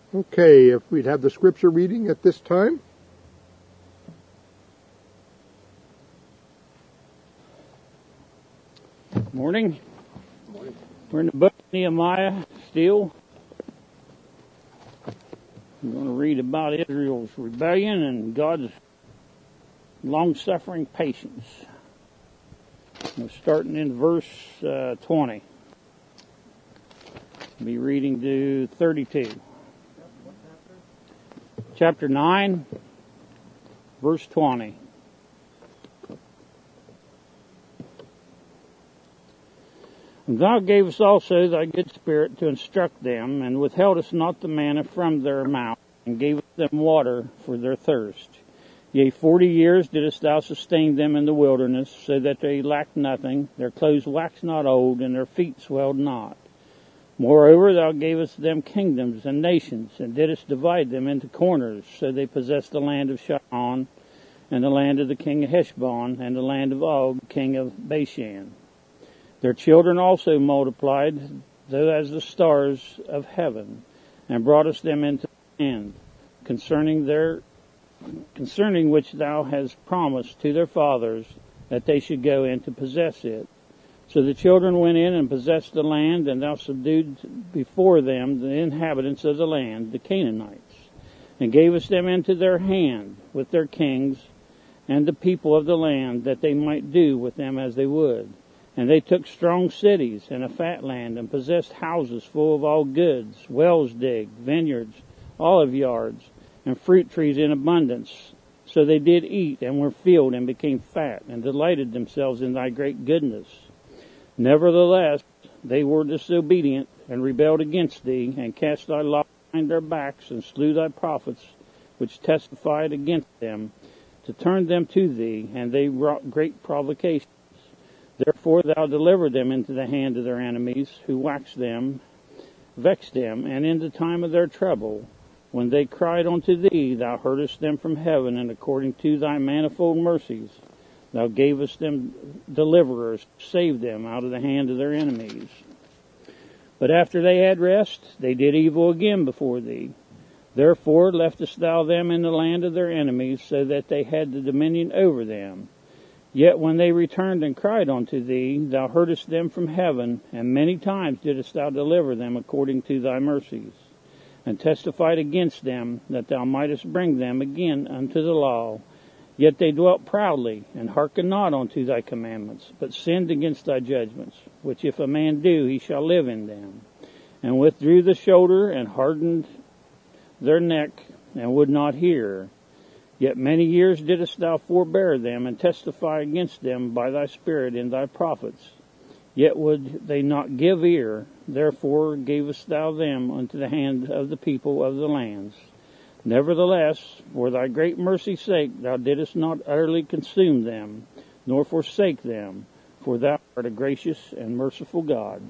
Okay, if we'd have the scripture reading at this time. Morning. Morning. We're in the book of Nehemiah still. I'm going to read about Israel's rebellion and God's long-suffering patience. We're starting in verse 20. I'll be reading to 32. Chapter 9, verse 20. And thou gavest also thy good Spirit to instruct them, and withheldest not the manna from their mouth, and gavest them water for their thirst. Yea, 40 years didst thou sustain them in the wilderness, so that they lacked nothing, their clothes waxed not old, and their feet swelled not. Moreover, thou gavest them kingdoms and nations, and didst divide them into corners, so they possessed the land of Sihon, and the land of the king of Heshbon, and the land of Og, king of Bashan. Their children also multiplied, though as the stars of heaven, and broughtest them into the land, concerning which thou hast promised to their fathers, that they should go in to possess it. So the children went in and possessed the land, and thou subdued before them the inhabitants of the land, the Canaanites, and gavest them into their hand with their kings and the people of the land, that they might do with them as they would. And they took strong cities and a fat land, and possessed houses full of all goods, wells digged, vineyards, olive yards, and fruit trees in abundance. So they did eat, and were filled, and became fat, and delighted themselves in thy great goodness. Nevertheless, they were disobedient, and rebelled against thee, and cast thy law behind their backs, and slew thy prophets, which testified against them, to turn them to thee, and they wrought great provocation. Therefore thou delivered them into the hand of their enemies, who vexed them, and in the time of their trouble, when they cried unto thee, thou heardest them from heaven, and according to thy manifold mercies, thou gavest them deliverers to save them out of the hand of their enemies. But after they had rest, they did evil again before thee. Therefore leftest thou them in the land of their enemies, so that they had the dominion over them. Yet when they returned and cried unto thee, thou heardest them from heaven, and many times didst thou deliver them according to thy mercies, and testified against them, that thou mightest bring them again unto the law. Yet they dwelt proudly, and hearkened not unto thy commandments, but sinned against thy judgments, which if a man do, he shall live in them, and withdrew the shoulder, and hardened their neck, and would not hear. Yet many years didst thou forbear them, and testify against them by thy Spirit in thy prophets. Yet would they not give ear, therefore gavest thou them unto the hand of the people of the lands. Nevertheless, for thy great mercy's sake, thou didst not utterly consume them, nor forsake them, for thou art a gracious and merciful God.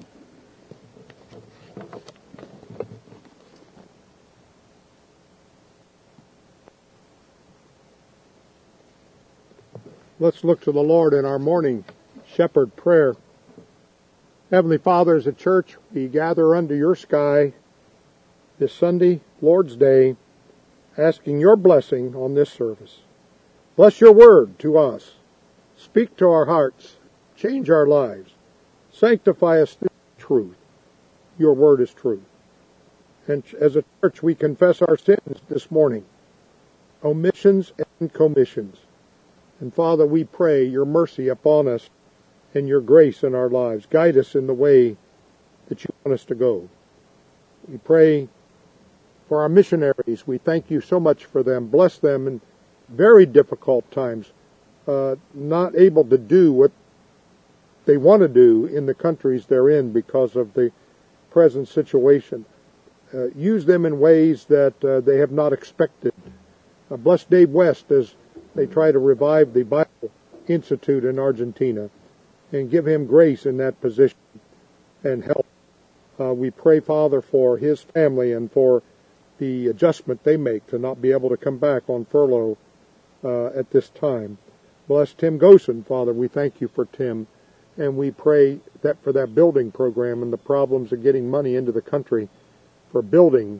Let's look to the Lord in our morning shepherd prayer. Heavenly Father, as a church, we gather under your sky this Sunday, Lord's Day, asking your blessing on this service. Bless your word to us. Speak to our hearts. Change our lives. Sanctify us through truth. Your word is truth. And as a church, we confess our sins this morning, omissions and commissions. And Father, we pray your mercy upon us and your grace in our lives. Guide us in the way that you want us to go. We pray for our missionaries. We thank you so much for them. Bless them in very difficult times, not able to do what they want to do in the countries they're in because of the present situation. Use them in ways that they have not expected. Bless Dave West as they try to revive the Bible Institute in Argentina, and give him grace in that position and help. We pray, Father, for his family and for the adjustment they make to not be able to come back on furlough at this time. Bless Tim Gosen, Father. We thank you for Tim, and we pray that for that building program and the problems of getting money into the country for building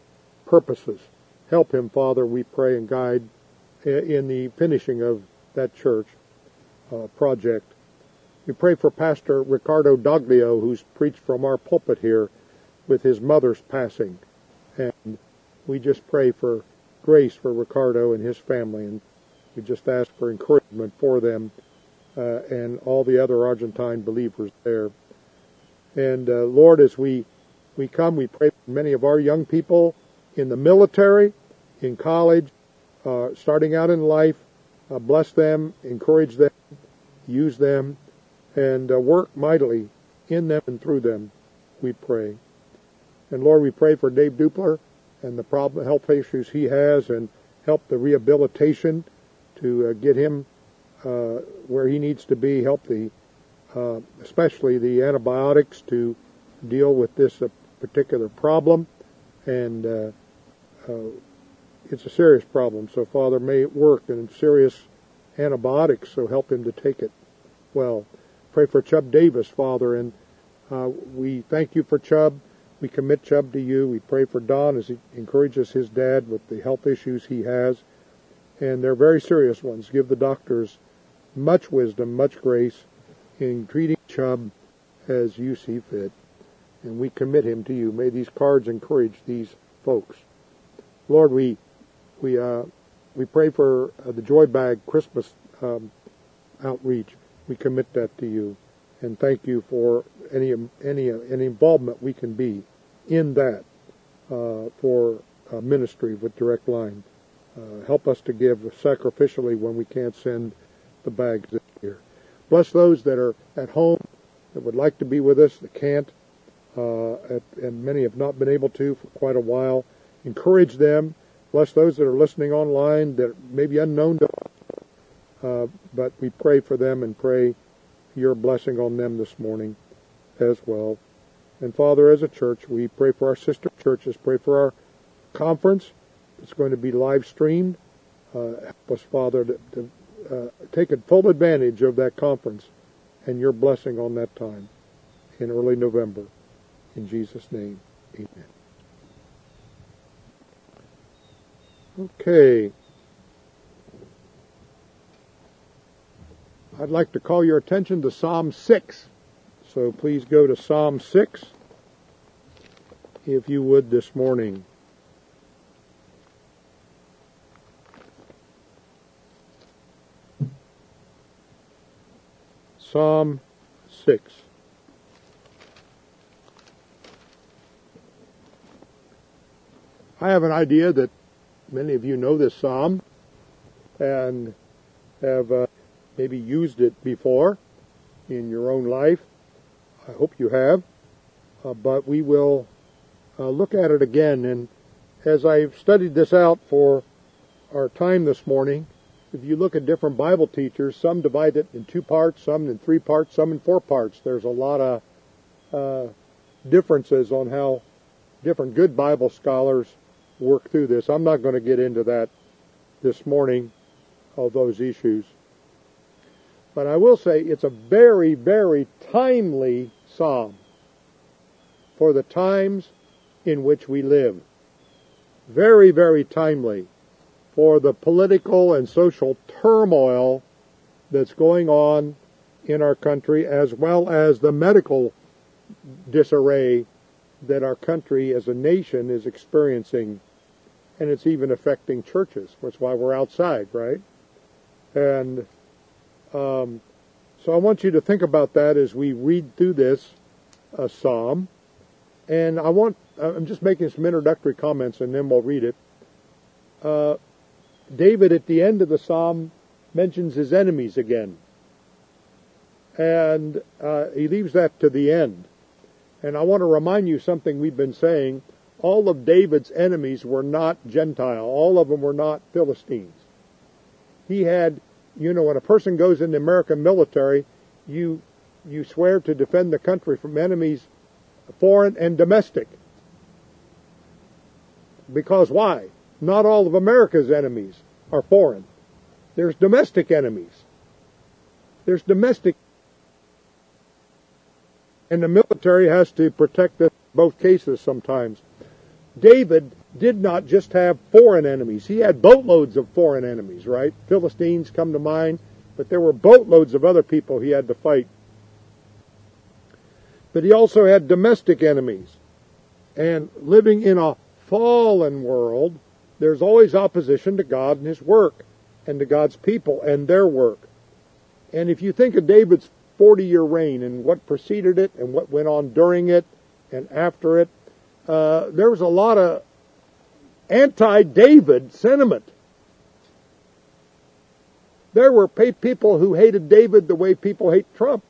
purposes. Help him, Father, we pray, and guide in the finishing of that church project. We pray for Pastor Ricardo Doglio, who's preached from our pulpit here with his mother's passing. And we just pray for grace for Ricardo and his family, and we just ask for encouragement for them and all the other Argentine believers there. And Lord, as we come, we pray for many of our young people in the military, in college, starting out in life. Bless them, encourage them, use them, and work mightily in them and through them, we pray. And Lord, we pray for Dave Dupler and the health issues he has, and help the rehabilitation to get him where he needs to be. Help especially the antibiotics to deal with this particular problem. And it's a serious problem. So, Father, may it work in serious antibiotics, so help him to take it well. Pray for Chub Davis, Father, and we thank you for Chub. We commit Chub to you. We pray for Don as he encourages his dad with the health issues he has. And they're very serious ones. Give the doctors much wisdom, much grace in treating Chub as you see fit. And we commit him to you. May these cards encourage these folks. Lord, we pray for the Joy Bag Christmas outreach. We commit that to you. And thank you for any involvement we can be in that for ministry with Direct Line. Help us to give sacrificially when we can't send the bags this year. Bless those that are at home that would like to be with us that can't, and many have not been able to for quite a while. Encourage them. Bless those that are listening online that may be unknown to us, but we pray for them and pray your blessing on them this morning as well. And Father, as a church, we pray for our sister churches. Pray for our conference. It's going to be live streamed. Help us, Father, to take full advantage of that conference and your blessing on that time in early November. In Jesus' name, amen. Okay. I'd like to call your attention to Psalm 6. So please go to Psalm 6, if you would, this morning. Psalm 6. I have an idea that many of you know this psalm and have maybe used it before in your own life. I hope you have. But we will look at it again. And as I've studied this out for our time this morning, if you look at different Bible teachers, some divide it in 2 parts, some in 3 parts, some in 4 parts. There's a lot of differences on how different good Bible scholars work through this. I'm not going to get into that this morning, all those issues. But I will say it's a very, very timely psalm for the times in which we live. Very, very timely for the political and social turmoil that's going on in our country, as well as the medical disarray that our country as a nation is experiencing. And it's even affecting churches. That's why we're outside, right? And so I want you to think about that as we read through this psalm. And I'm just making some introductory comments and then we'll read it. David at the end of the psalm mentions his enemies again. And he leaves that to the end. And I want to remind you something we've been saying. All of David's enemies were not Gentile. All of them were not Philistines. He had, when a person goes in the American military, you swear to defend the country from enemies, foreign and domestic. Because why? Not all of America's enemies are foreign. There's domestic enemies. There's domestic. And the military has to protect us in both cases sometimes. David did not just have foreign enemies. He had boatloads of foreign enemies, right? Philistines come to mind, but there were boatloads of other people he had to fight. But he also had domestic enemies. And living in a fallen world, there's always opposition to God and His work, and to God's people and their work. And if you think of David's 40-year reign and what preceded it and what went on during it and after it, there was a lot of anti-David sentiment. There were people who hated David the way people hate Trump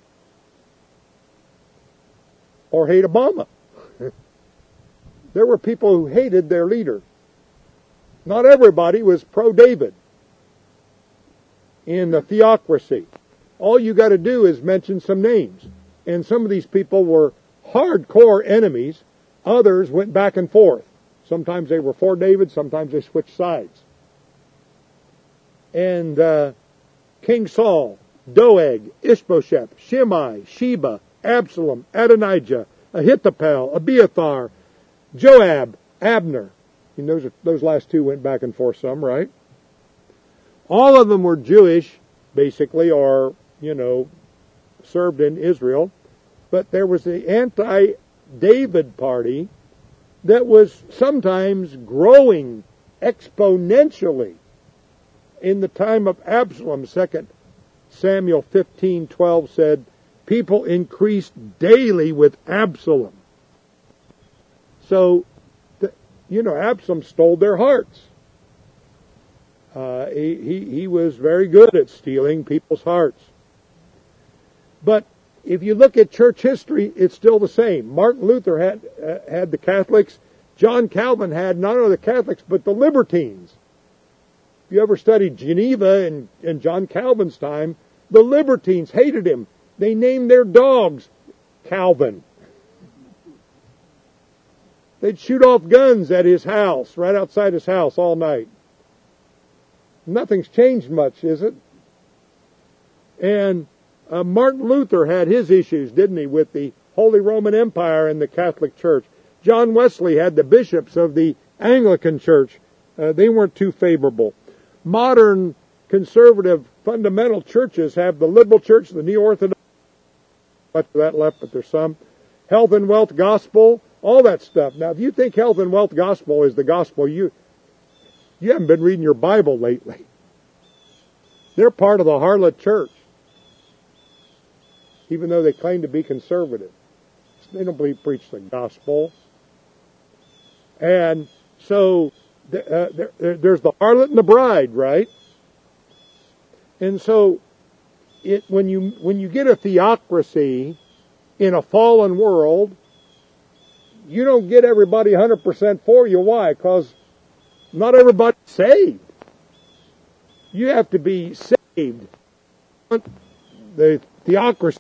or hate Obama. There were people who hated their leader. Not everybody was pro-David in the theocracy. All you got to do is mention some names. And some of these people were hardcore enemies. Others went back and forth. Sometimes they were for David, sometimes they switched sides. And King Saul, Doeg, Ishbosheth, Shimei, Sheba, Absalom, Adonijah, Ahithophel, Abiathar, Joab, Abner. And those last two went back and forth some, right? All of them were Jewish, basically, or, served in Israel. But there was the anti-David party that was sometimes growing exponentially. In the time of Absalom, 2 Samuel 15:12 said, people increased daily with Absalom. So, Absalom stole their hearts. He was very good at stealing people's hearts. But if you look at church history, it's still the same. Martin Luther had the Catholics. John Calvin had not only the Catholics, but the libertines. If you ever studied Geneva in John Calvin's time, the libertines hated him. They named their dogs Calvin. They'd shoot off guns at his house, right outside his house all night. Nothing's changed much, is it? And Martin Luther had his issues, didn't he, with the Holy Roman Empire and the Catholic Church. John Wesley had the bishops of the Anglican Church. They weren't too favorable. Modern conservative fundamental churches have the liberal church, the Neo-Orthodox, much of that left, but there's some. Health and wealth gospel, all that stuff. Now, if you think health and wealth gospel is the gospel, you haven't been reading your Bible lately. They're part of the harlot church, even though they claim to be conservative. They don't preach the gospel. And so there's the harlot and the bride, right? And so when you get a theocracy in a fallen world, you don't get everybody 100% for you. Why? Because not everybody's saved. You have to be saved. The theocracy.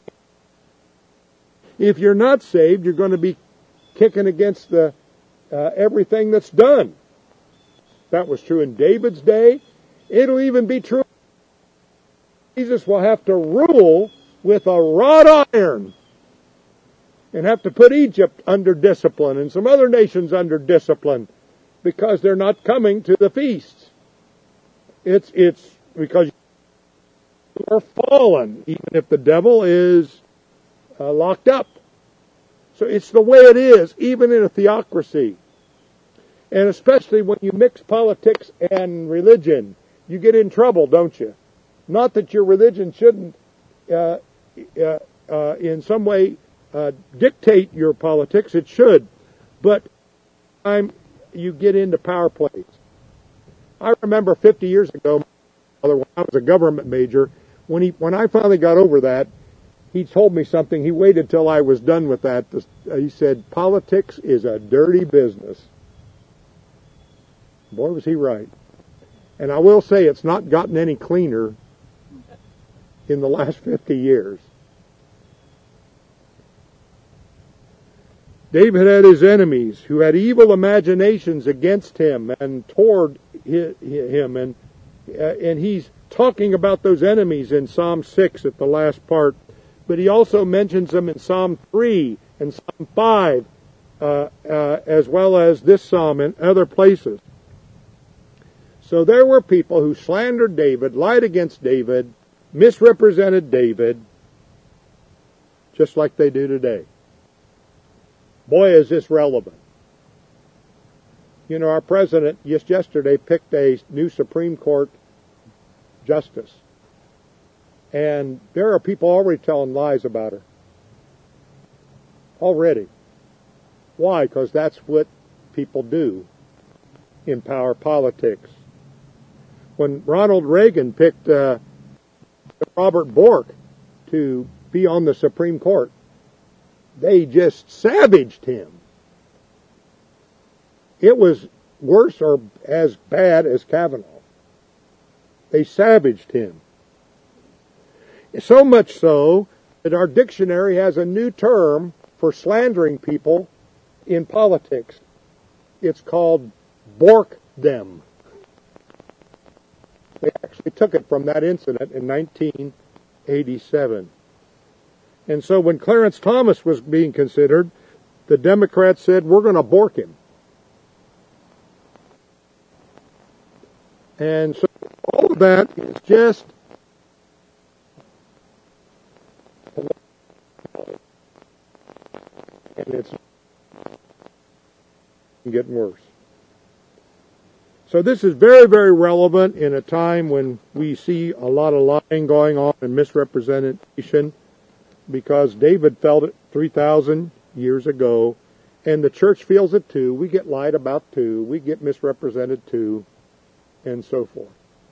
If you're not saved, you're going to be kicking against the everything that's done. That was true in David's day. It'll even be true. Jesus will have to rule with a wrought iron and have to put Egypt under discipline and some other nations under discipline because they're not coming to the feasts. It's because you are fallen, even if the devil is locked up. So it's the way it is, even in a theocracy. And especially when you mix politics and religion, you get in trouble, don't you? Not that your religion shouldn't, in some way, dictate your politics. It should. But you get into power plays. I remember 50 years ago, when I was a government major, when I finally got over that, he told me something. He waited till I was done with that. He said, politics is a dirty business. Boy, was he right. And I will say it's not gotten any cleaner in the last 50 years. David had his enemies who had evil imaginations against him and toward him. And he's talking about those enemies in Psalm 6 at the last part. But he also mentions them in Psalm 3 and Psalm 5. as well as this psalm and other places. So there were people who slandered David, lied against David, misrepresented David, just like they do today. Boy, is this relevant. You know, our president just yesterday picked a new Supreme Court justice. And there are people already telling lies about her. Already. Why? Because that's what people do in power politics. When Ronald Reagan picked Robert Bork to be on the Supreme Court, they just savaged him. It was worse or as bad as Kavanaugh. They savaged him. So much so that our dictionary has a new term for slandering people in politics. It's called Borkdom. They actually took it from that incident in 1987. And so when Clarence Thomas was being considered, the Democrats said, we're going to bork him. And so all of that is just and it's getting worse. So this is very, very relevant in a time when we see a lot of lying going on and misrepresentation, because David felt it 3,000 years ago, and the church feels it too. We get lied about too. We get misrepresented too, and so forth.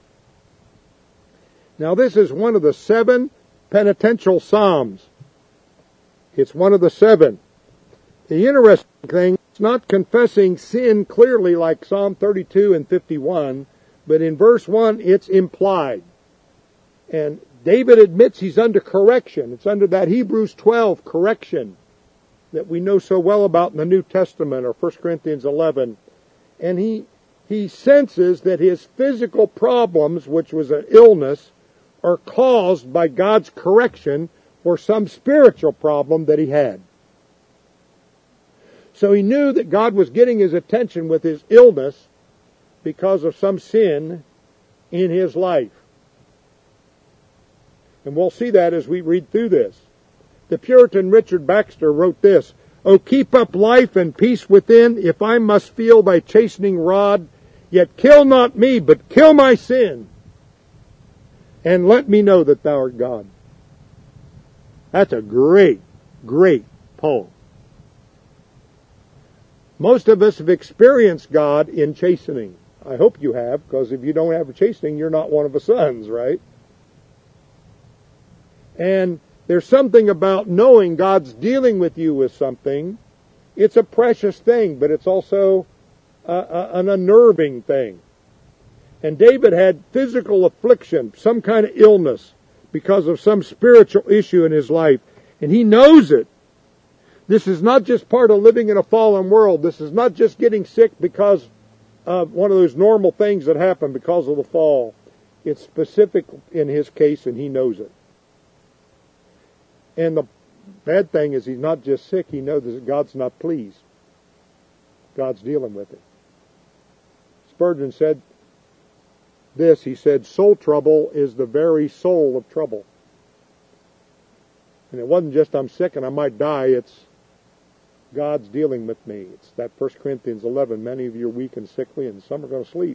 Now this is one of the 7 penitential psalms. It's one of the 7. The interesting thing, it's not confessing sin clearly like Psalm 32 and 51, but in verse 1 it's implied. And David admits he's under correction. It's under that Hebrews 12 correction that we know so well about in the New Testament, or 1 Corinthians 11. And he senses that his physical problems, which was an illness, are caused by God's correction for some spiritual problem that he had. So he knew that God was getting his attention with his illness because of some sin in his life. And we'll see that as we read through this. The Puritan Richard Baxter wrote this: "O keep up life and peace within, if I must feel thy chastening rod, yet kill not me, but kill my sin, and let me know that thou art God." That's a great, great poem. Most of us have experienced God in chastening. I hope you have, because if you don't have a chastening, you're not one of the sons, right? And there's something about knowing God's dealing with you with something. It's a precious thing, but it's also an unnerving thing. And David had physical affliction, some kind of illness, because of some spiritual issue in his life. And he knows it. This is not just part of living in a fallen world. This is not just getting sick because of one of those normal things that happen because of the fall. It's specific in his case, and he knows it. And the bad thing is he's not just sick. He knows that God's not pleased. God's dealing with it. Spurgeon said this. He said, "Soul trouble is the very soul of trouble." And it wasn't just I'm sick and I might die. It's God's dealing with me. It's that 1 Corinthians 11. Many of you are weak and sickly, and some are going to sleep.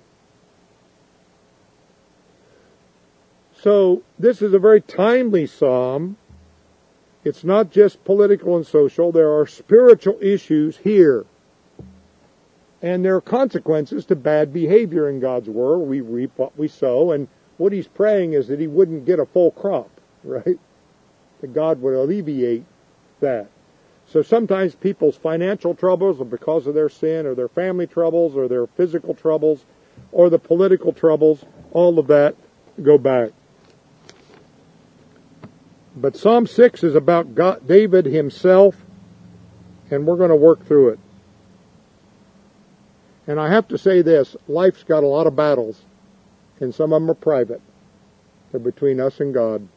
So this is a very timely psalm. It's not just political and social. There are spiritual issues here. And there are consequences to bad behavior in God's world. We reap what we sow. And what he's praying is that he wouldn't get a full crop, right? That God would alleviate that. So sometimes people's financial troubles are because of their sin, or their family troubles, or their physical troubles, or the political troubles. All of that go back. But Psalm 6 is about God, David himself, and we're going to work through it. And I have to say this, life's got a lot of battles, and some of them are private. They're between us and God.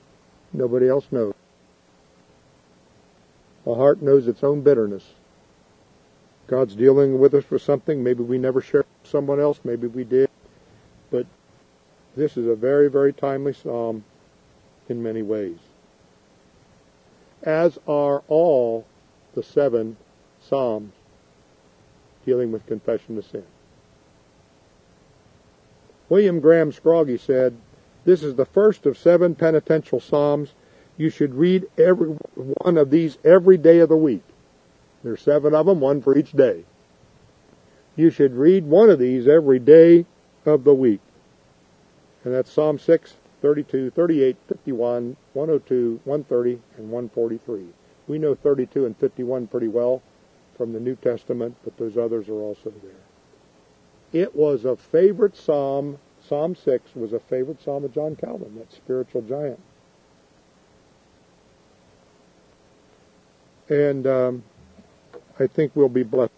Nobody else knows. The heart knows its own bitterness. God's dealing with us with something. Maybe we never shared with someone else. Maybe we did. But this is a very, very timely psalm in many ways. As are all the 7 psalms dealing with confession of sin. William Graham Scroggie said, "This is the first of 7 penitential psalms. You should read every one of these every day of the week." There's 7 of them, one for each day. You should read one of these every day of the week. And that's Psalm 6, 32, 38, 51, 102, 130, and 143. We know 32 and 51 pretty well from the New Testament, but those others are also there. It was a favorite psalm. Psalm 6 was a favorite psalm of John Calvin, that spiritual giant. And I think we'll be blessed.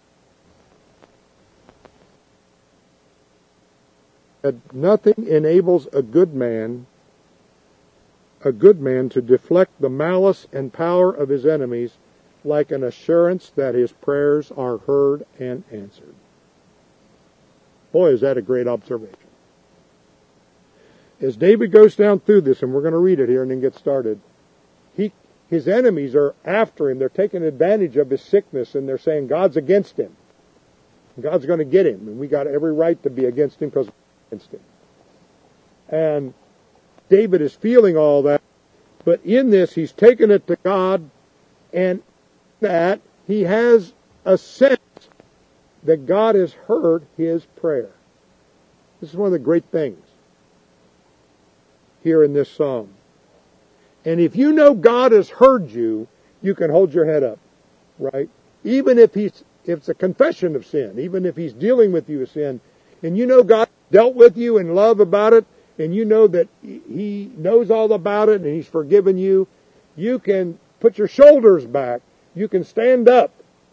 That nothing enables a good man to deflect the malice and power of his enemies like an assurance that his prayers are heard and answered. Boy, is that a great observation. As David goes down through this, and we're going to read it here and then get started, his enemies are after him. They're taking advantage of his sickness, and they're saying God's against him. God's going to get him, and we got every right to be against him because we're against him. And David is feeling all that, but in this, he's taken it to God, and that he has a sense that God has heard his prayer. This is one of the great things here in this psalm. And if you know God has heard you, you can hold your head up, right? Even if it's a confession of sin, even if he's dealing with you with sin, and you know God dealt with you in love about it, and you know that he knows all about it and he's forgiven you, you can put your shoulders back. You can stand up.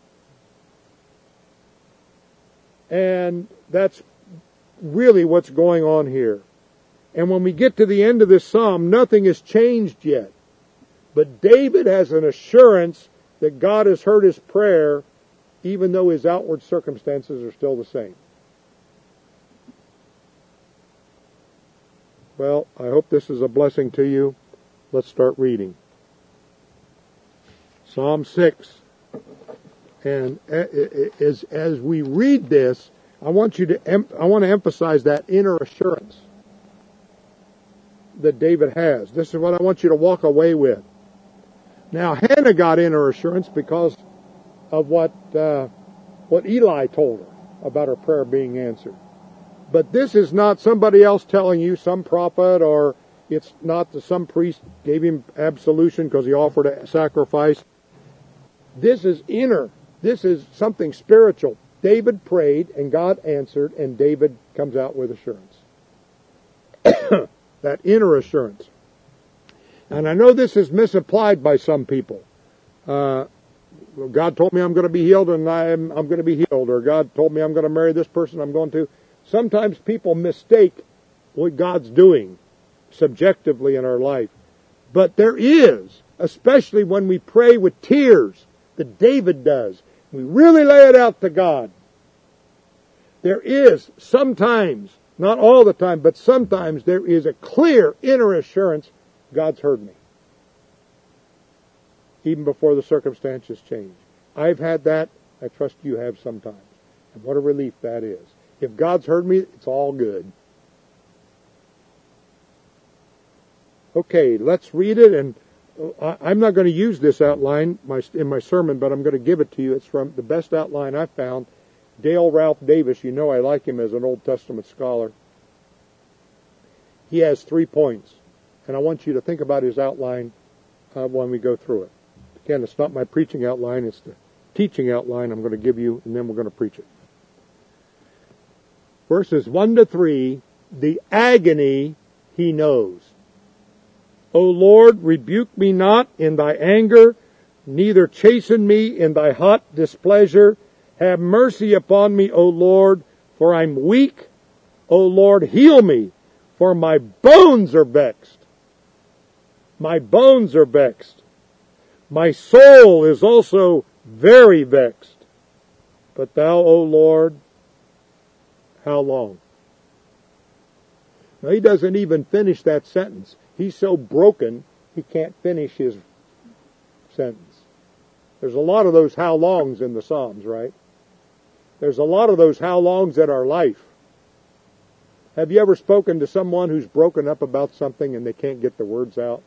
And that's really what's going on here. And when we get to the end of this psalm, nothing has changed yet. But David has an assurance that God has heard his prayer, even though his outward circumstances are still the same. Well, I hope this is a blessing to you. Let's start reading. Psalm 6. And as we read this, I want to emphasize that inner assurance that David has. This is what I want you to walk away with. Now, Hannah got inner assurance because of what Eli told her about her prayer being answered. But this is not somebody else telling you, some prophet, or it's not that some priest gave him absolution because he offered a sacrifice. This is inner. This is something spiritual. David prayed and God answered, and David comes out with assurance. That inner assurance. And I know this is misapplied by some people. God told me I'm going to be healed, and I'm going to be healed. Or God told me I'm going to marry this person, I'm going to. Sometimes people mistake what God's doing subjectively in our life. But there is, especially when we pray with tears, that David does. We really lay it out to God. There is sometimes, not all the time, but sometimes there is a clear inner assurance God's heard me. Even before the circumstances change. I've had that. I trust you have sometimes. And what a relief that is. If God's heard me, it's all good. Okay, let's read it. And I'm not going to use this outline in my sermon, but I'm going to give it to you. It's from the best outline I've found. Dale Ralph Davis, you know I like him as an Old Testament scholar. He has 3 points. And I want you to think about his outline when we go through it. Again, it's not my preaching outline, it's the teaching outline I'm going to give you, and then we're going to preach it. Verses 1 to 3, the agony he knows. O Lord, rebuke me not in thy anger, neither chasten me in thy hot displeasure. Have mercy upon me, O Lord, for I'm weak. O Lord, heal me, for my bones are vexed. My bones are vexed. My soul is also very vexed. But thou, O Lord, how long? Now, he doesn't even finish that sentence. He's so broken, he can't finish his sentence. There's a lot of those how longs in the Psalms, right? There's a lot of those how longs in our life. Have you ever spoken to someone who's broken up about something and they can't get the words out?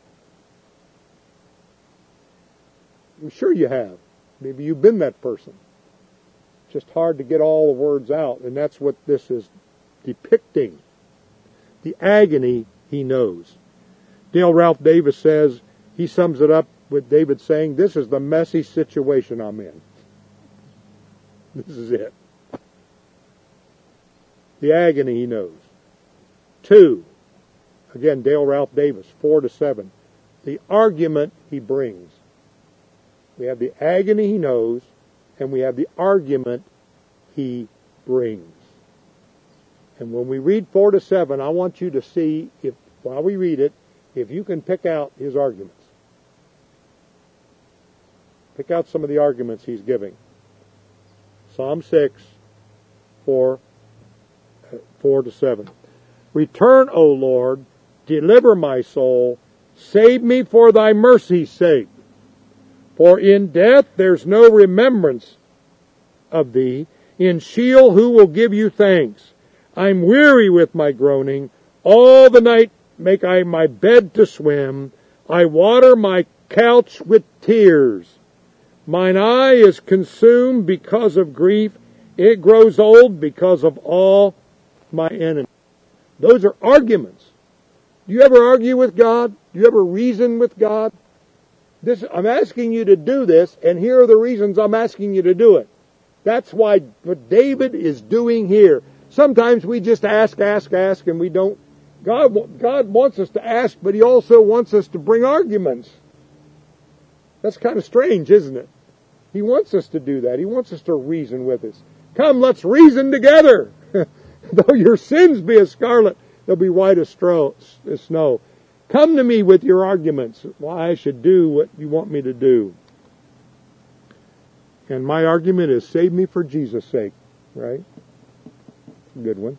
I'm sure you have. Maybe you've been that person. It's just hard to get all the words out, and that's what this is depicting. The agony he knows. Dale Ralph Davis says, he sums it up with David saying, this is the messy situation I'm in. This is it. The agony he knows. 2, again, Dale Ralph Davis, 4-7. The argument he brings. We have the agony he knows, and we have the argument he brings. And when we read 4-7, I want you to see, if while we read it, if you can pick out his arguments. Pick out some of the arguments he's giving. Psalm 6, 4-7. Return, O Lord, deliver my soul, save me for thy mercy's sake. For in death there's no remembrance of thee. In Sheol who will give you thanks? I'm weary with my groaning. All the night make I my bed to swim. I water my couch with tears. Mine eye is consumed because of grief. It grows old because of all my enemies. Those are arguments. Do you ever argue with God? Do you ever reason with God? I'm asking you to do this, and here are the reasons I'm asking you to do it. That's why what David is doing here. Sometimes we just ask, and we don't. God wants us to ask, but He also wants us to bring arguments. That's kind of strange, isn't it? He wants us to do that. He wants us to reason with us. Come, let's reason together. Though your sins be as scarlet, they'll be white as snow. Come to me with your arguments, why I should do what you want me to do. And my argument is, save me for Jesus' sake, right? Good one.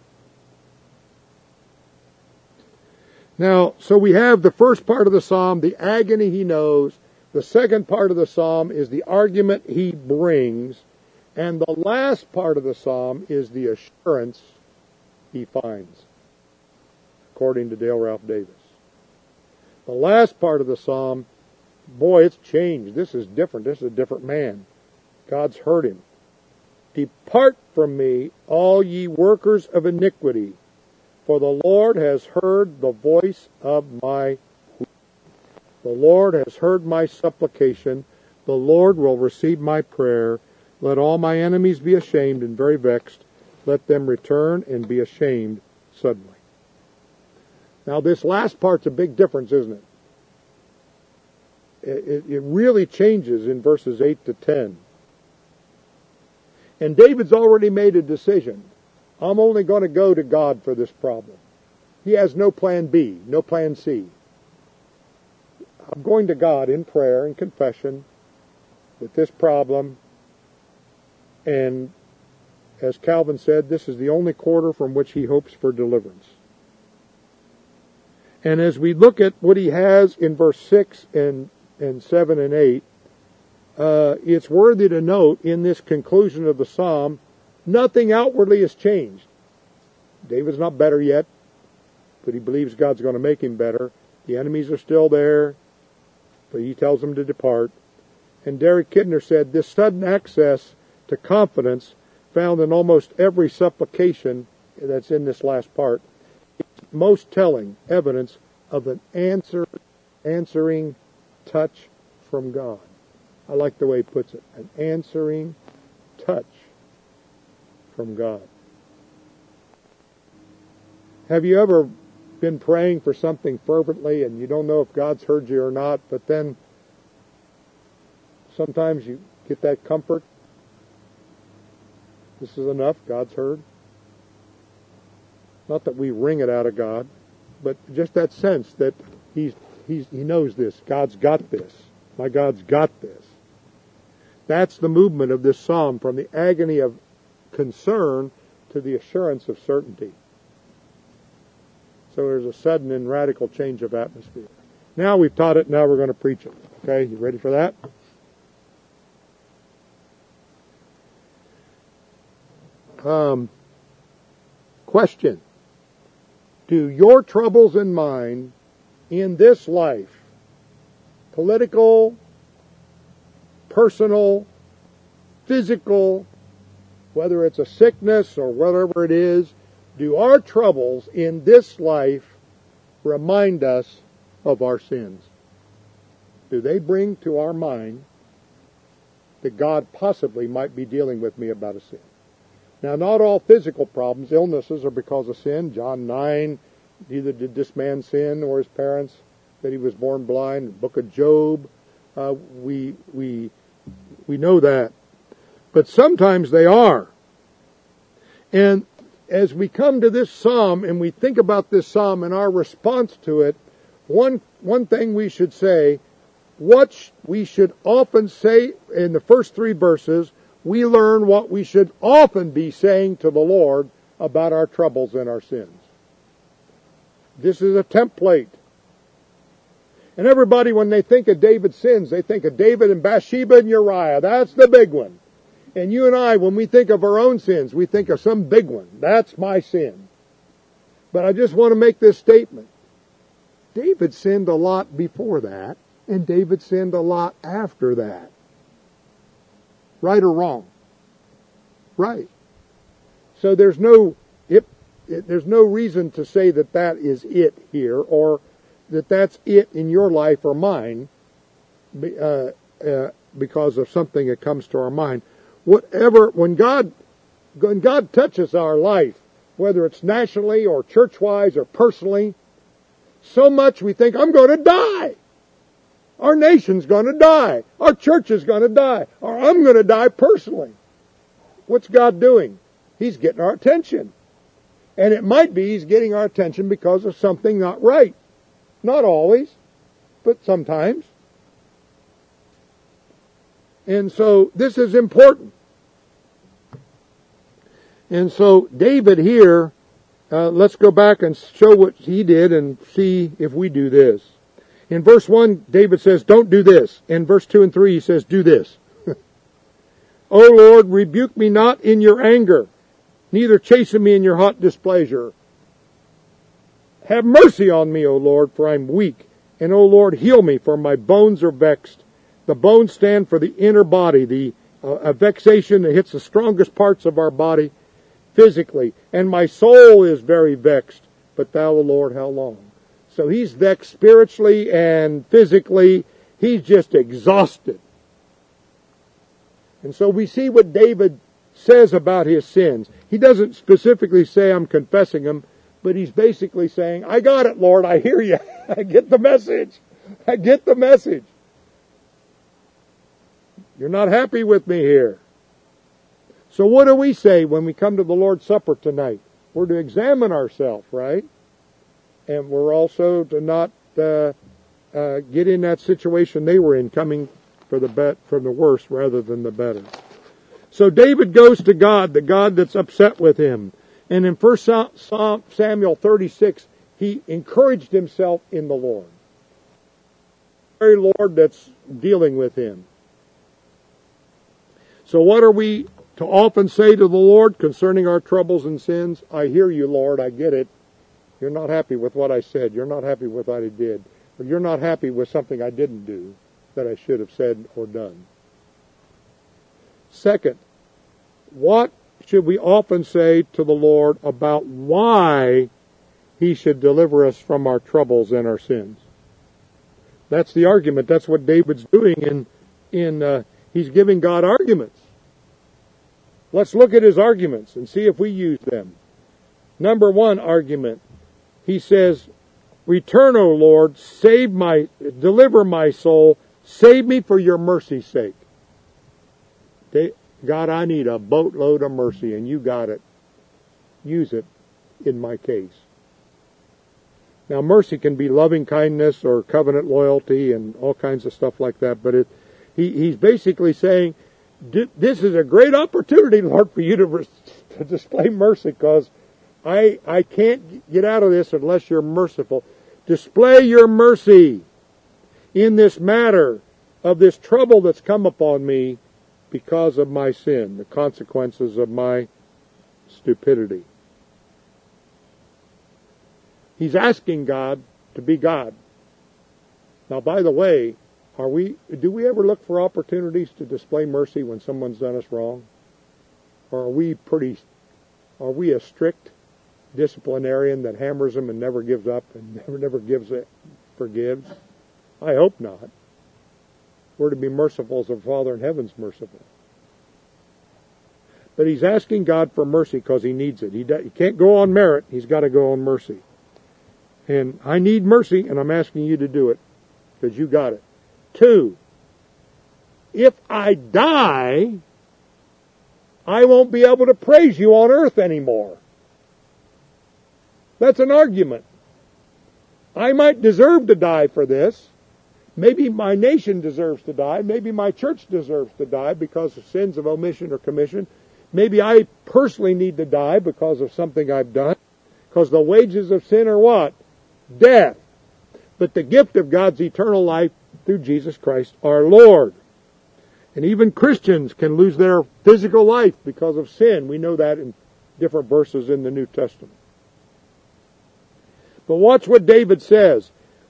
Now, so we have the first part of the psalm, the agony he knows. The second part of the psalm is the argument he brings. And the last part of the psalm is the assurance he finds, according to Dale Ralph Davis. The last part of the psalm, boy, it's changed. This is different. This is a different man. God's heard him. Depart from me, all ye workers of iniquity, for the Lord has heard the voice of my weeping. The Lord has heard my supplication. The Lord will receive my prayer. Let all my enemies be ashamed and very vexed. Let them return and be ashamed suddenly. Now, this last part's a big difference, isn't it? It really changes in verses 8-10. And David's already made a decision. I'm only going to go to God for this problem. He has no plan B, no plan C. I'm going to God in prayer and confession with this problem. And as Calvin said, this is the only quarter from which he hopes for deliverance. And as we look at what he has in verse 6 and 7 and 8, it's worthy to note in this conclusion of the psalm, nothing outwardly has changed. David's not better yet, but he believes God's going to make him better. The enemies are still there, but he tells them to depart. And Derek Kidner said, this sudden access to confidence found in almost every supplication that's in this last part is most telling evidence of an answering touch from God. I like the way he puts it. An answering touch from God. Have you ever been praying for something fervently and you don't know if God's heard you or not, but then sometimes you get that comfort? This is enough. God's heard. Not that we wring it out of God, but just that sense that He knows this. God's got this. My God's got this. That's the movement of this psalm from the agony of concern to the assurance of certainty. So there's a sudden and radical change of atmosphere. Now we've taught it, now we're going to preach it. Okay, you ready for that? Question. Do your troubles and mine in this life, political, personal, physical, whether it's a sickness or whatever it is, do our troubles in this life remind us of our sins? Do they bring to our mind that God possibly might be dealing with me about a sin? Now, not all physical problems, illnesses, are because of sin. John 9, neither did this man sin or his parents that he was born blind. The book of Job, we know that. But sometimes they are. And as we come to this psalm and we think about this psalm and our response to it, one thing we should say, what we should often say in the first 3 verses, we learn what we should often be saying to the Lord about our troubles and our sins. This is a template. And everybody, when they think of David's sins, they think of David and Bathsheba and Uriah. That's the big one. And you and I, when we think of our own sins, we think of some big one. That's my sin. But I just want to make this statement. David sinned a lot before that, and David sinned a lot after that. Right or wrong? Right. So there's no reason to say that that is it here, or that that's it in your life or mine, because of something that comes to our mind. Whatever, when God touches our life, whether it's nationally or church-wise or personally, so much we think, I'm going to die. Our nation's going to die. Our church is going to die. Or I'm going to die personally. What's God doing? He's getting our attention. And it might be He's getting our attention because of something not right. Not always, but sometimes. And so this is important. And so David here, let's go back and show what he did and see if we do this. In verse 1, David says, don't do this. In verse 2 and 3, he says, do this. O Lord, rebuke me not in your anger, neither chasten me in your hot displeasure. Have mercy on me, O Lord, for I am weak. And, O Lord, heal me, for my bones are vexed. The bones stand for the inner body, a vexation that hits the strongest parts of our body physically. And my soul is very vexed. But thou, O Lord, how long? So he's vexed spiritually and physically. He's just exhausted. And so we see what David says about his sins. He doesn't specifically say, I'm confessing them, but he's basically saying, I got it, Lord, I hear you. I get the message. I get the message. You're not happy with me here. So what do we say when we come to the Lord's Supper tonight? We're to examine ourselves, right? And we're also to not get in that situation they were in, coming from the worse rather than the better. So David goes to God, the God that's upset with him. And in 1 Samuel 36, he encouraged himself in the Lord. The very Lord that's dealing with him. So what are we to often say to the Lord concerning our troubles and sins? I hear you, Lord, I get it. You're not happy with what I said. You're not happy with what I did. Or you're not happy with something I didn't do that I should have said or done. Second, what should we often say to the Lord about why He should deliver us from our troubles and our sins? That's the argument. That's what David's doing he's giving God arguments. Let's look at his arguments and see if we use them. Number 1 argument. He says, return, O Lord, deliver my soul, save me for your mercy's sake. God, I need a boatload of mercy, and you got it. Use it in my case. Now, mercy can be loving kindness or covenant loyalty and all kinds of stuff like that, but he's basically saying, this is a great opportunity, Lord, for you to display mercy, because I can't get out of this unless you're merciful. Display your mercy in this matter of this trouble that's come upon me because of my sin, the consequences of my stupidity. He's asking God to be God. Now, by the way, do we ever look for opportunities to display mercy when someone's done us wrong? Or are we a strict disciplinarian that hammers them and never gives up and never forgives? I hope not. We're to be merciful as the Father in heaven's merciful. But he's asking God for mercy because he needs it. He can't go on merit. He's got to go on mercy. And I need mercy, and I'm asking you to do it because you got it. 2, if I die, I won't be able to praise you on earth anymore. That's an argument. I might deserve to die for this. Maybe my nation deserves to die. Maybe my church deserves to die because of sins of omission or commission. Maybe I personally need to die because of something I've done. Because the wages of sin are what? Death. But the gift of God's eternal life through Jesus Christ our Lord. And even Christians can lose their physical life because of sin. We know that in different verses in the New Testament. But watch what David says.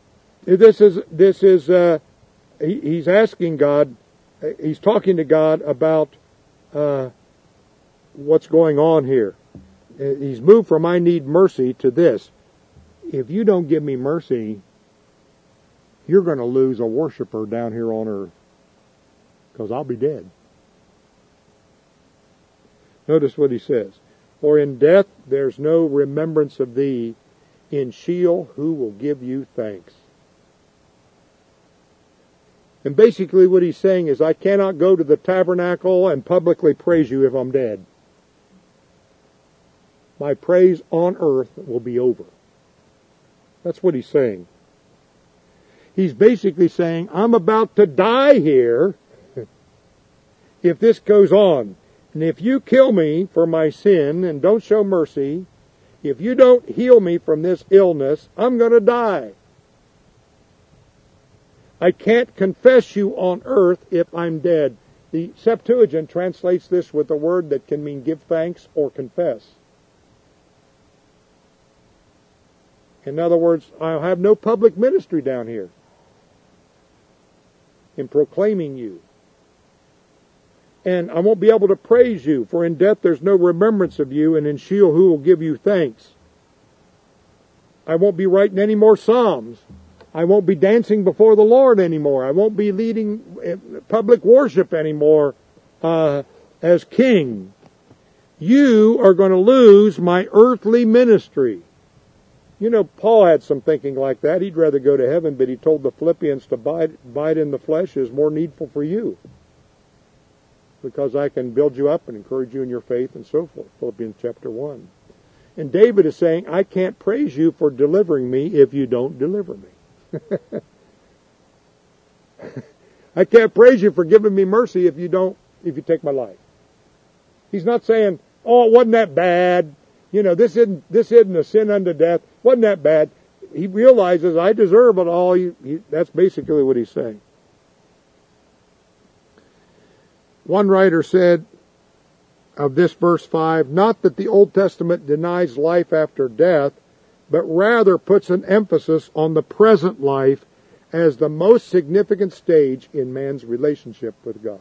He's asking God, he's talking to God about what's going on here. He's moved from I need mercy to this. If you don't give me mercy, you're going to lose a worshiper down here on earth, because I'll be dead. Notice what he says. For in death there's no remembrance of thee. In Sheol, who will give you thanks? And basically what he's saying is, I cannot go to the tabernacle and publicly praise you if I'm dead. My praise on earth will be over. That's what he's saying. He's basically saying, I'm about to die here if this goes on. And if you kill me for my sin and don't show mercy, if you don't heal me from this illness, I'm going to die. I can't confess you on earth if I'm dead. The Septuagint translates this with a word that can mean give thanks or confess. In other words, I'll have no public ministry down here in proclaiming you. And I won't be able to praise you, for in death there's no remembrance of you, and in Sheol who will give you thanks? I won't be writing any more psalms. I won't be dancing before the Lord anymore. I won't be leading public worship anymore as king. You are going to lose my earthly ministry. You know, Paul had some thinking like that. He'd rather go to heaven, but he told the Philippians to abide in the flesh is more needful for you, because I can build you up and encourage you in your faith and so forth. Philippians chapter 1. And David is saying, I can't praise you for delivering me if you don't deliver me. I can't praise you for giving me mercy if you take my life. He's not saying, oh, it wasn't that bad. You know, this isn't a sin unto death. Wasn't that bad. He realizes I deserve it all. That's basically what he's saying. One writer said of this verse 5, not that the Old Testament denies life after death, but rather puts an emphasis on the present life as the most significant stage in man's relationship with God.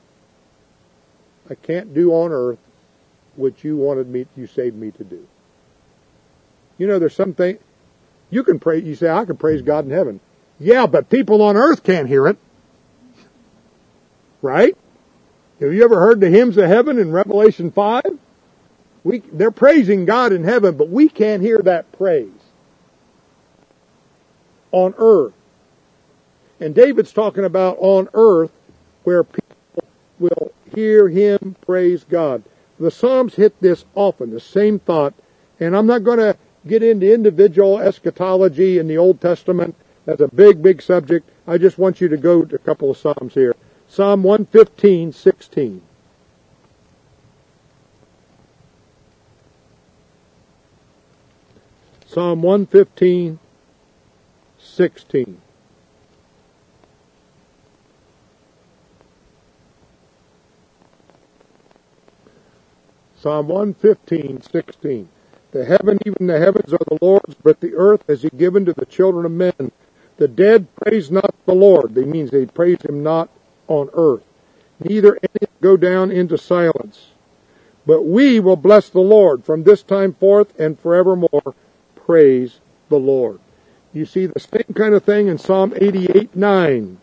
I can't do on earth what you saved me to do. You know, there's something you can pray. You say, I can praise God in heaven. Yeah, but people on earth can't hear it. Right? Have you ever heard the hymns of heaven in Revelation 5? They're praising God in heaven, but we can't hear that praise on earth. And David's talking about on earth where people will hear him praise God. The Psalms hit this often, the same thought. And I'm not going to get into individual eschatology in the Old Testament. That's a big, big subject. I just want you to go to a couple of Psalms here. Psalm 115:16. Psalm 115:16. Psalm 115:16. The heaven, even the heavens, are the Lord's, but the earth has He given to the children of men. The dead praise not the Lord. That means they praise Him not on earth. Neither any go down into silence. But we will bless the Lord from this time forth and forevermore. Praise the Lord. You see the same kind of thing in Psalm 88:9.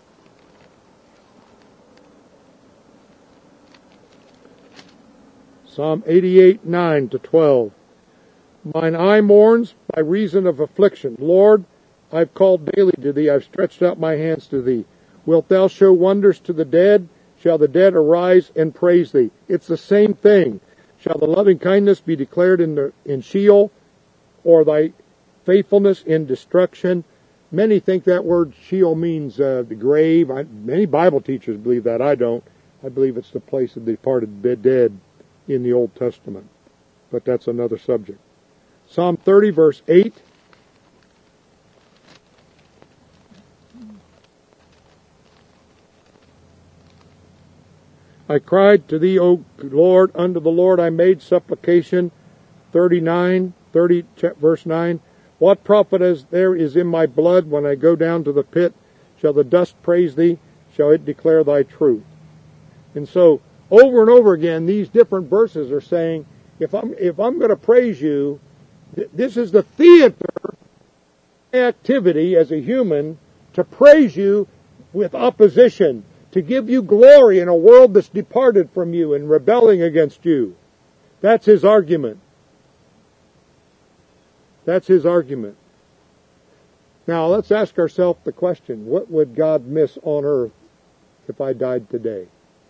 Psalm 88:9-12. Mine eye mourns by reason of affliction. Lord, I've called daily to Thee. I've stretched out my hands to Thee. Wilt Thou show wonders to the dead? Shall the dead arise and praise Thee? It's the same thing. Shall the loving kindness be declared in Sheol, or Thy faithfulness in destruction? Many think that word Sheol means the grave. Many Bible teachers believe that. I don't. I believe it's the place of the departed dead in the Old Testament. But that's another subject. Psalm 30, verse 8. I cried to Thee, O Lord, unto the Lord I made supplication. 30 verse 9. What profit is there in my blood when I go down to the pit? Shall the dust praise Thee? Shall it declare Thy truth? And so, over and over again, these different verses are saying, if I'm going to praise You, this is the theater activity as a human to praise You with opposition, to give You glory in a world that's departed from You and rebelling against You. That's his argument. That's his argument. Now, let's ask ourselves the question, what would God miss on earth if I died today?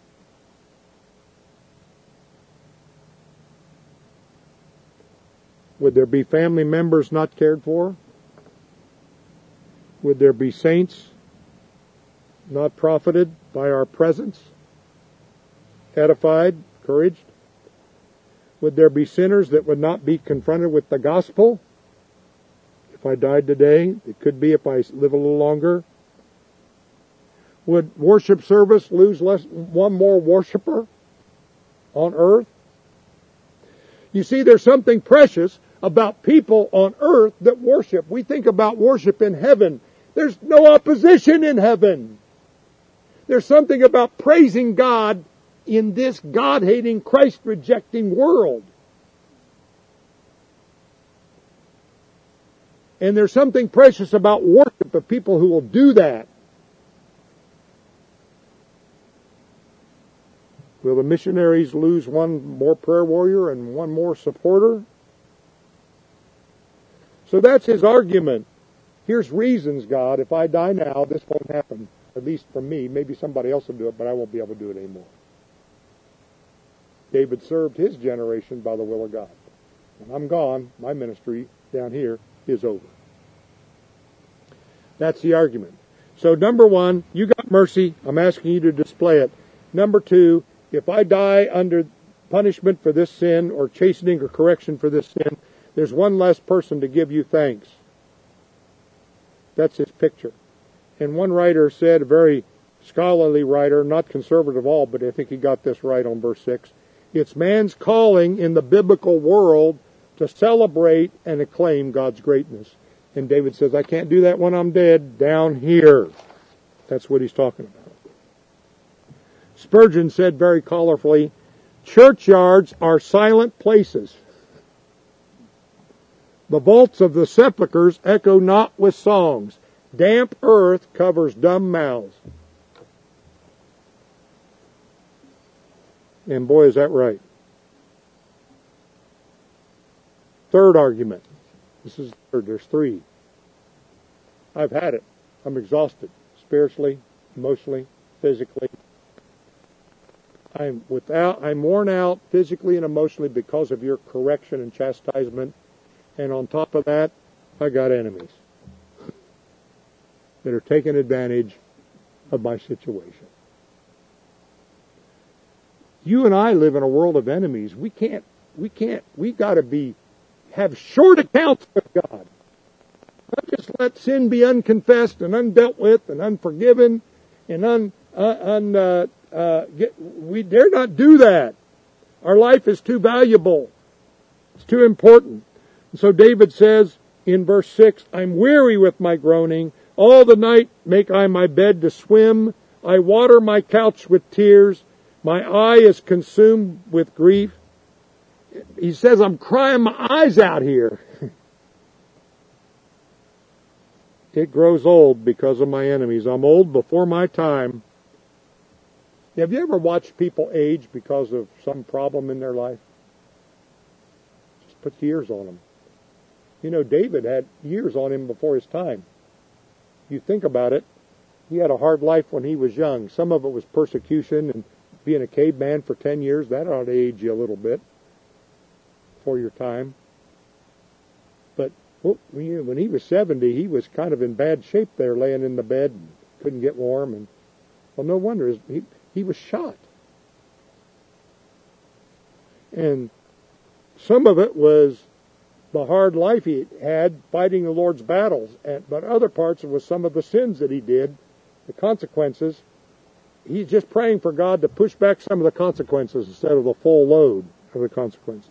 Would there be family members not cared for? Would there be saints not profited by our presence? Edified, encouraged? Would there be sinners that would not be confronted with the gospel? If I died today, it could be if I live a little longer. Would worship service lose one more worshiper on earth? You see, there's something precious about people on earth that worship. We think about worship in heaven. There's no opposition in heaven. There's something about praising God in this God-hating, Christ-rejecting world. And there's something precious about worship of people who will do that. Will the missionaries lose one more prayer warrior and one more supporter? So that's his argument. Here's reasons, God, if I die now, this won't happen. At least for me. Maybe somebody else will do it, but I won't be able to do it anymore. David served his generation by the will of God. When I'm gone, my ministry down here is over. That's the argument. So number one, you got mercy. I'm asking you to display it. Number two, if I die under punishment for this sin or chastening or correction for this sin, there's one less person to give You thanks. That's his picture. And one writer said, a very scholarly writer, not conservative at all, but I think he got this right on verse 6. It's man's calling in the biblical world to celebrate and acclaim God's greatness. And David says, I can't do that when I'm dead, down here. That's what he's talking about. Spurgeon said very colorfully, churchyards are silent places. The vaults of the sepulchres echo not with songs. Damp earth covers dumb mouths. And boy, is that right. Third argument. This is third. There's three. I've had it. I'm exhausted. Spiritually, emotionally, physically. I'm worn out physically and emotionally because of Your correction and chastisement. And on top of that, I got enemies that are taking advantage of my situation. You and I live in a world of enemies. We got to have short accounts with God. Not just let sin be unconfessed and undealt with and unforgiven and we dare not do that. Our life is too valuable. It's too important. And so David says in verse 6, I'm weary with my groaning. All the night make I my bed to swim. I water my couch with tears. My eye is consumed with grief. He says, I'm crying my eyes out here. It grows old because of my enemies. I'm old before my time. Have you ever watched people age because of some problem in their life? Just put years on them. You know, David had years on him before his time. You think about it, he had a hard life when he was young. Some of it was persecution and being a caveman for 10 years. That ought to age you a little bit for your time. But when he was 70, he was kind of in bad shape there, laying in the bed and couldn't get warm. And well, no wonder he was shot. And some of it was the hard life he had fighting the Lord's battles. But other parts was some of the sins that he did, the consequences. He's just praying for God to push back some of the consequences instead of the full load of the consequences.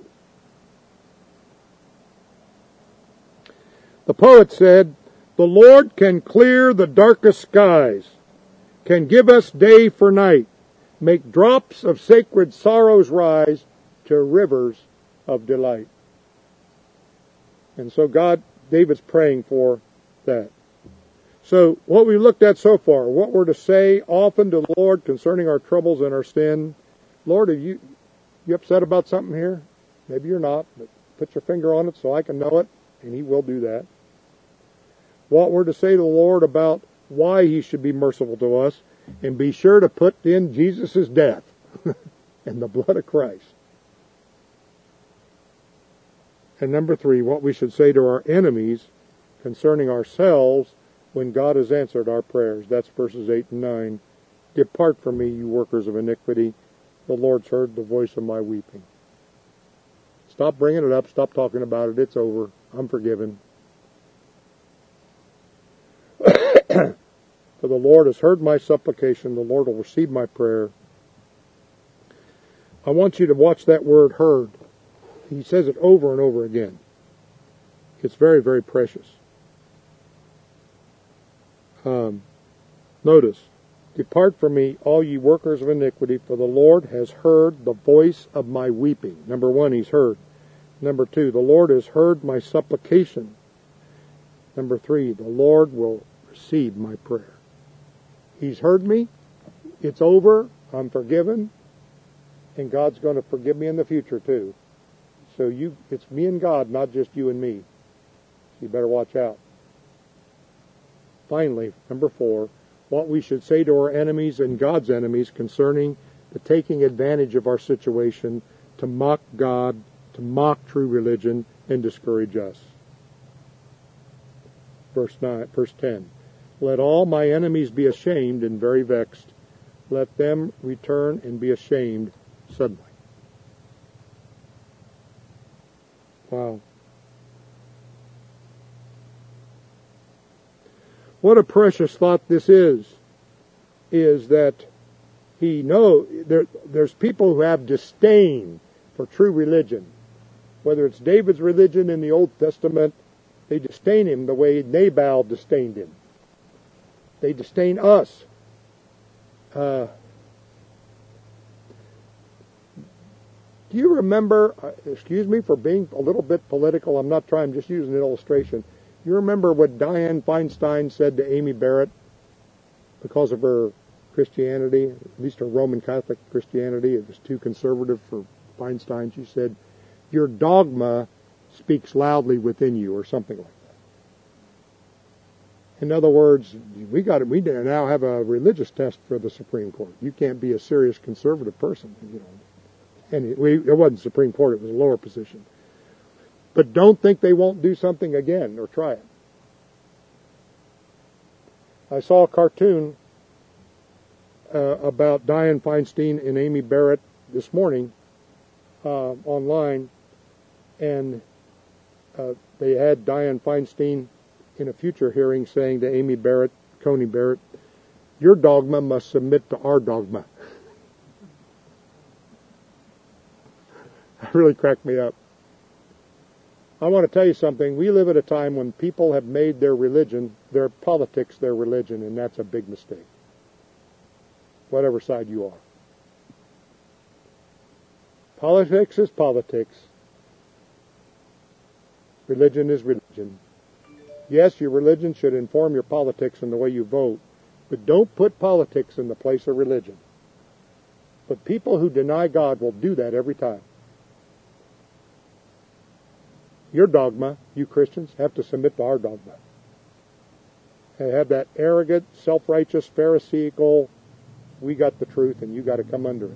The poet said, the Lord can clear the darkest skies, can give us day for night, make drops of sacred sorrows rise to rivers of delight. And so David's praying for that. So what we looked at so far, what we're to say often to the Lord concerning our troubles and our sin. Lord, are you upset about something here? Maybe you're not, but put your finger on it so I can know it, and he will do that. What we're to say to the Lord about why he should be merciful to us, and be sure to put in Jesus' death and the blood of Christ. And number 3, what we should say to our enemies concerning ourselves when God has answered our prayers. That's verses 8 and 9. Depart from me, you workers of iniquity. The Lord's heard the voice of my weeping. Stop bringing it up. Stop talking about it. It's over. I'm forgiven. For the Lord has heard my supplication. The Lord will receive my prayer. I want you to watch that word heard. He says it over and over again. It's very, very precious. Notice, depart from me, all ye workers of iniquity, for the Lord has heard the voice of my weeping. Number 1, he's heard. Number 2, the Lord has heard my supplication. Number 3, the Lord will receive my prayer. He's heard me. It's over. I'm forgiven. And God's going to forgive me in the future too. So it's me and God, not just you and me. So you better watch out. Finally, number 4, what we should say to our enemies and God's enemies concerning the taking advantage of our situation to mock God, to mock true religion, and discourage us. Verse 10. Let all my enemies be ashamed and very vexed. Let them return and be ashamed suddenly. Wow. What a precious thought this is that there's people who have disdain for true religion. Whether it's David's religion in the Old Testament, they disdain him the way Nabal disdained him. They disdain us. Do you remember, excuse me for being a little bit political, I'm not trying, I'm just using an illustration. You remember what Dianne Feinstein said to Amy Barrett because of her Christianity, at least her Roman Catholic Christianity? It was too conservative for Feinstein. She said, your dogma speaks loudly within you, or something like that. In other words, we now have a religious test for the Supreme Court. You can't be a serious conservative person, And it wasn't Supreme Court, it was a lower position. But don't think they won't do something again or try it. I saw a cartoon about Dianne Feinstein and Amy Barrett this morning online, and they had Dianne Feinstein in a future hearing saying to Amy Barrett, Coney Barrett, your dogma must submit to our dogma. That really cracked me up. I want to tell you something. We live at a time when people have made their religion, their politics, their religion, and that's a big mistake. Whatever side you are. Politics is politics. Religion is religion. Yes, your religion should inform your politics and the way you vote, but don't put politics in the place of religion. But people who deny God will do that every time. Your dogma, you Christians, have to submit to our dogma. And have that arrogant, self-righteous, Pharisaical, we got the truth and you got to come under it.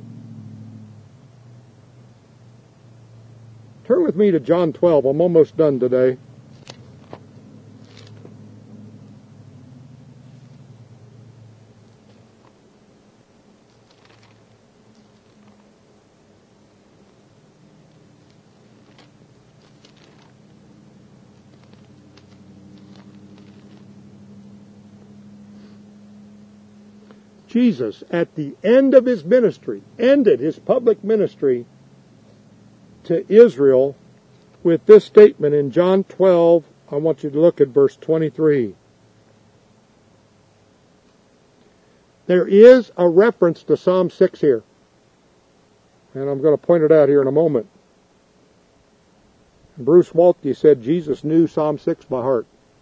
Turn with me to John 12. I'm almost done today. Jesus, at the end of his ministry, ended his public ministry to Israel with this statement in John 12. I want you to look at verse 23. There is a reference to Psalm 6 here, and I'm going to point it out here in a moment. Bruce Waltke said Jesus knew Psalm 6 by heart.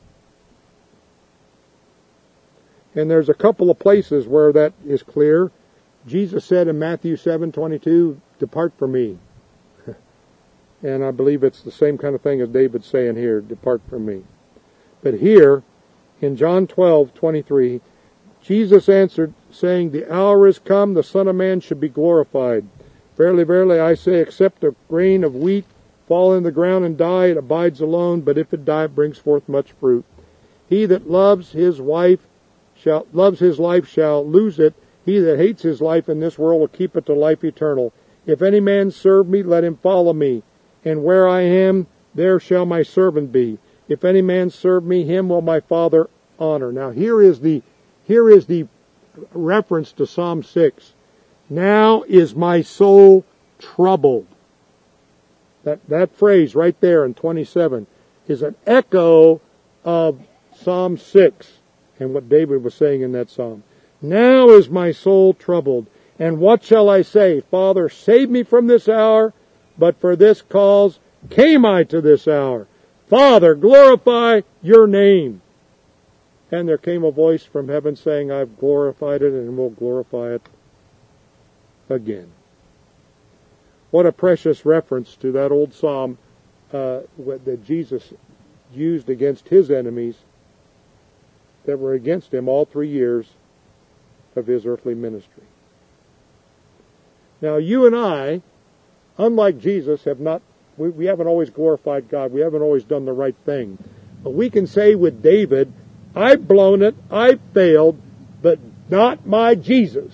And there's a couple of places where that is clear. Jesus said in Matthew 7:22, depart from me. And I believe it's the same kind of thing as David's saying here, depart from me. But here, in John 12:23, Jesus answered, saying, the hour is come, the Son of Man should be glorified. Verily, verily, I say, except a grain of wheat fall in the ground and die, it abides alone, but if it die, it brings forth much fruit. He that loves his life shall lose it. He that hates his life in this world will keep it to life eternal. If any man serve me, let him follow me. And where I am, there shall my servant be. If any man serve me, him will my Father honor. Now here is the reference to Psalm 6. Now is my soul troubled. That phrase right there in 27 is an echo of Psalm 6 and what David was saying in that psalm. Now is my soul troubled. And what shall I say? Father, save me from this hour, but for this cause came I to this hour. Father, glorify your name. And there came a voice from heaven saying, I've glorified it and will glorify it again. What a precious reference to that old psalm that Jesus used against his enemies that were against him all 3 years of his earthly ministry. Now you and I, unlike Jesus, we haven't always glorified God. We haven't always done the right thing. But we can say with David, I've blown it, I've failed, but not my Jesus.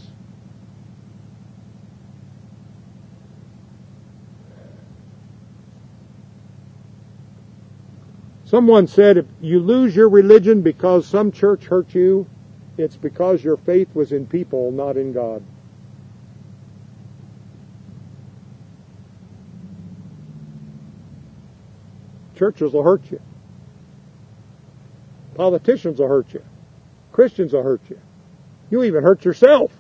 Someone said, if you lose your religion because some church hurt you, it's because your faith was in people, not in God. Churches will hurt you. Politicians will hurt you. Christians will hurt you. You'll even hurt yourself.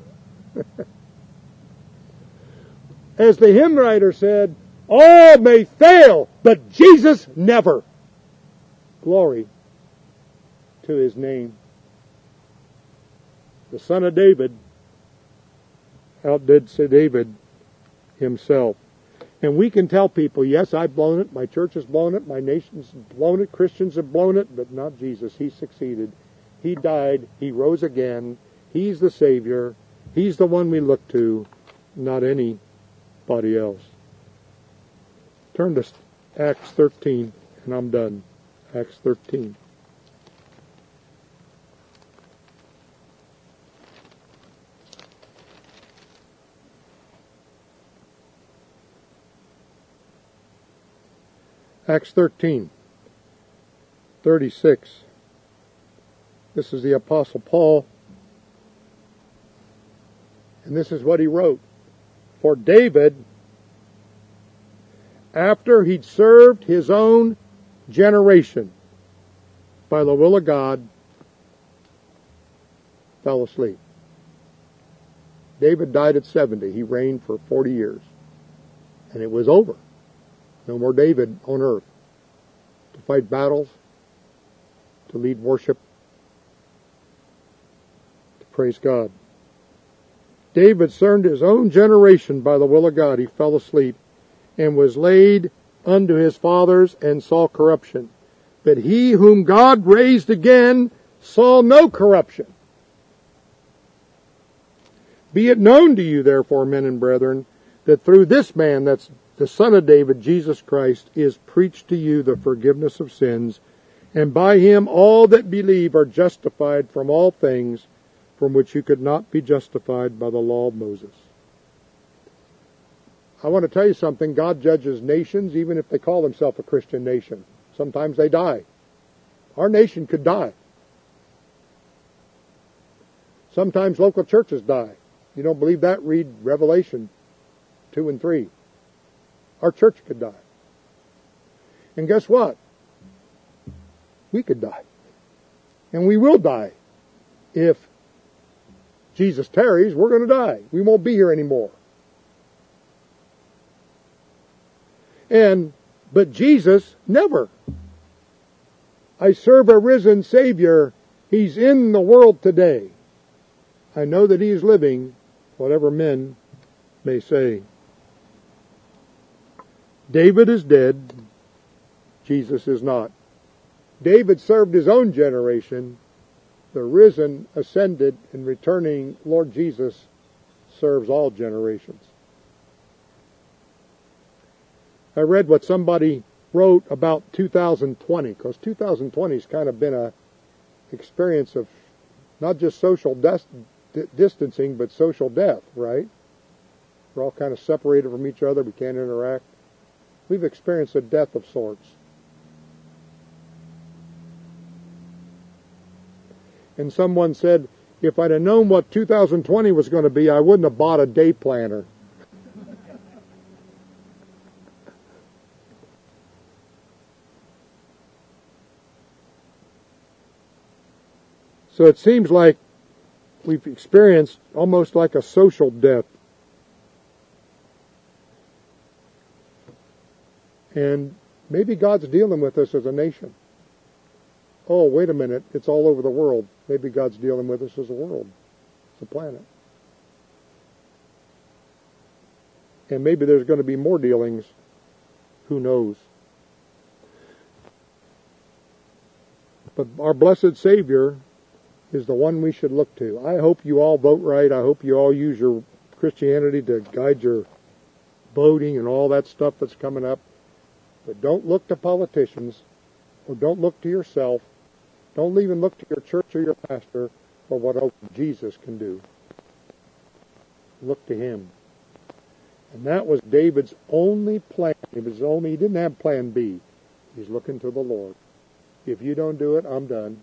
As the hymn writer said, all may fail, but Jesus never. Glory to his name. The son of David outdid David himself. And we can tell people, yes, I've blown it, my church has blown it, my nation's blown it, Christians have blown it, but not Jesus. He succeeded. He died. He rose again. He's the Savior. He's the one we look to, not anybody else. Turn to Acts 13, and I'm done. Acts 13. Acts 13:36. This is the Apostle Paul. And this is what he wrote. For David, after he'd served his own generation by the will of God, fell asleep. David died at 70. He reigned for 40 years. And it was over. No more David on earth to fight battles, to lead worship, to praise God. David served his own generation by the will of God. He fell asleep and was laid unto his fathers and saw corruption. But he whom God raised again saw no corruption. Be it known to you, therefore, men and brethren, that through this man, that's the Son of David, Jesus Christ, is preached to you the forgiveness of sins, and by him all that believe are justified from all things from which you could not be justified by the law of Moses. I want to tell you something. God judges nations even if they call themselves a Christian nation. Sometimes they die. Our nation could die. Sometimes local churches die. You don't believe that? Read Revelation 2 and 3. Our church could die. And guess what? We could die. And we will die. If Jesus tarries, we're going to die. We won't be here anymore. But Jesus never. I serve a risen Savior. He's in the world today. I know that he is living, whatever men may say. David is dead. Jesus is not. David served his own generation. The risen, ascended, and returning Lord Jesus serves all generations. I read what somebody wrote about 2020, because 2020 has kind of been a experience of not just social distancing, but social death, right? We're all kind of separated from each other. We can't interact. We've experienced a death of sorts. And someone said, if I'd have known what 2020 was going to be, I wouldn't have bought a day planner. So it seems like we've experienced almost like a social death. And maybe God's dealing with us as a nation. Oh, wait a minute, it's all over the world. Maybe God's dealing with us as a world, as a planet. And maybe there's going to be more dealings. Who knows? But our blessed Savior is the one we should look to. I hope you all vote right. I hope you all use your Christianity to guide your voting and all that stuff that's coming up. But don't look to politicians, or don't look to yourself. Don't even look to your church or your pastor for what Jesus can do. Look to him. And that was David's only plan. He didn't have plan B. He's looking to the Lord. If you don't do it, I'm done.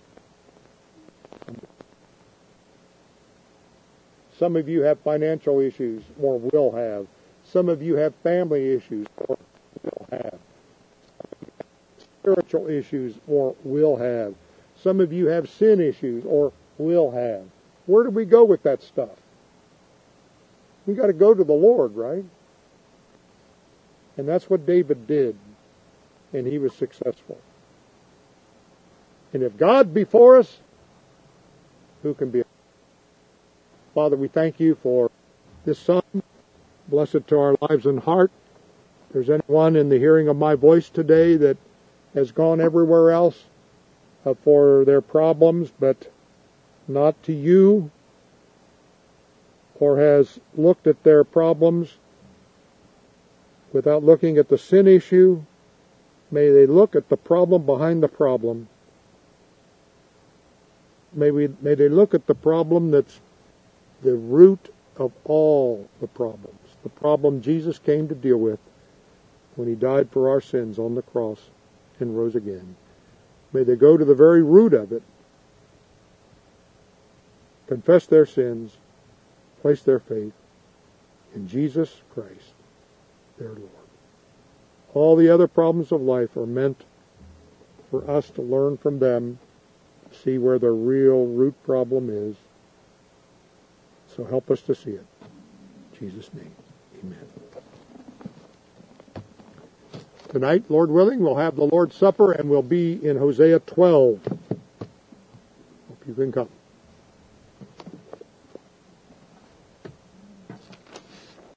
Some of you have financial issues, or will have. Some of you have family issues, or will have. Spiritual issues, or will have. Some of you have sin issues, or will have. Where do we go with that stuff? We got to go to the Lord, right? And that's what David did, and he was successful. And if God be for us, who can be? Father, we thank you for this Son. Bless it to our lives and heart. If there's anyone in the hearing of my voice today that has gone everywhere else for their problems, but not to you, or has looked at their problems without looking at the sin issue, may they look at the problem behind the problem. May they look at the problem that's the root of all the problems. The problem Jesus came to deal with when he died for our sins on the cross. and rose again. May they go to the very root of it, confess their sins, place their faith in Jesus Christ, their Lord. All the other problems of life are meant for us to learn from them, see where the real root problem is. So help us to see it. In Jesus' name, amen. Tonight, Lord willing, we'll have the Lord's Supper and we'll be in Hosea 12. Hope you can come.